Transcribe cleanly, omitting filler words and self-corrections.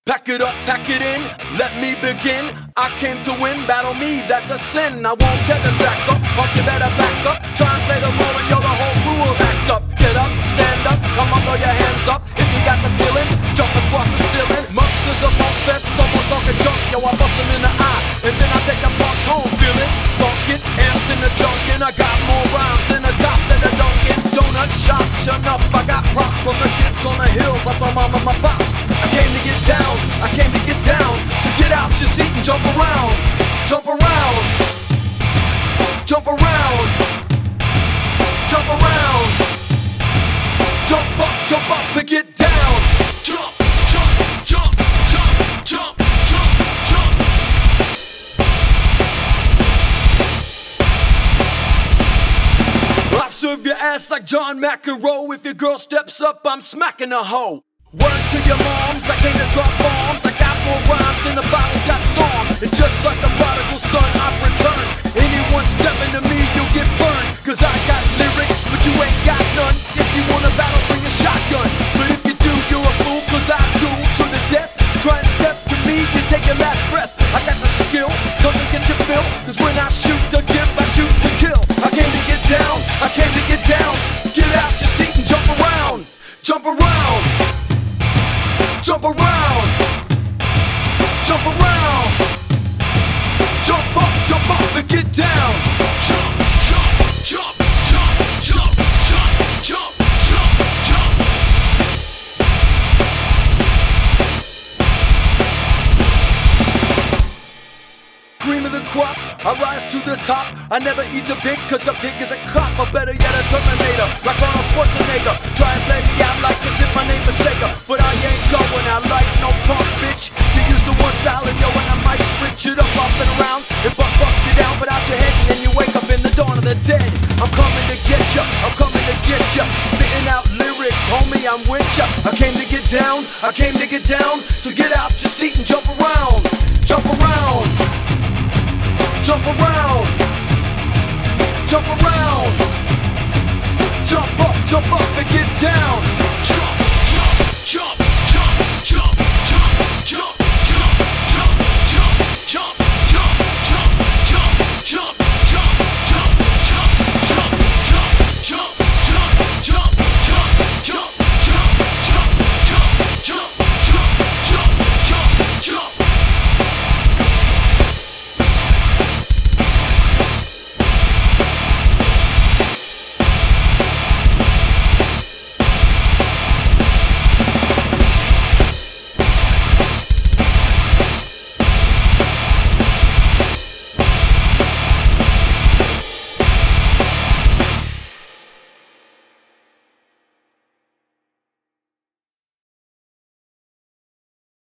Pack it up, pack it in, let me begin. I came to win, battle me, that's a sin. I won't tear the sack up, punk, you better back up. Try and play the role and you're the whole crew will act up. Get up, stand up, come on, throw your hands up. If you got the feeling, jump across the ceiling. Months is a funk fest, almost like a junk. Yo, I bust him in the eye, and then I take the punks home. Feel it, funk it, amps in the junk. And I got more rhymes than there's cops at a Dunkin' Donut shop. Sure enough, I got props from the kids on the hill, plus my mom and my pops. I came to get down, I came to get down. So get out your seat and jump around. Jump around. Jump around. Jump around. Jump up and get down. Jump, jump, jump, jump, jump, jump, jump. I serve your ass like John McEnroe. If your girl steps up, I'm smacking a hoe. Word to your moms, I came to drop bombs. I got more rhymes than the Bible's got songs. And just like the prodigal son, I've returned. Anyone stepping to me, you'll get burned. Cause I got lyrics, but you ain't got none. If you wanna battle, bring a shotgun. But if you do, you're a fool, cause I duel to the death. Try and step to me, you take your last breath. I got the skill, come and get your fill. Cause when I shoot to give, I shoot to kill. I came to get down, I came to get down. Get out your seat and jump around. Jump around. Jump around, jump around, jump up and get down. Jump, jump, jump, jump, jump, jump, jump, jump, jump. Cream of the crop, I rise to the top. I never eat a pig, cause a pig is a cop. Or better yet, a Terminator, like Arnold Schwarzenegger. Try and play me out like as if my name is Sega. But I ain't going out like no punk, bitch. You used to one style and yo, and I might switch it up and around and buck you down, but out your head, and then you wake up in the dawn of the dead. I'm coming to get ya, I'm coming to get ya. Spitting out lyrics, homie, I'm with ya. I came to get down, I came to get down. So get out your seat and jump around. Jump around. Jump around. Jump around. Jump up and get down. Jump.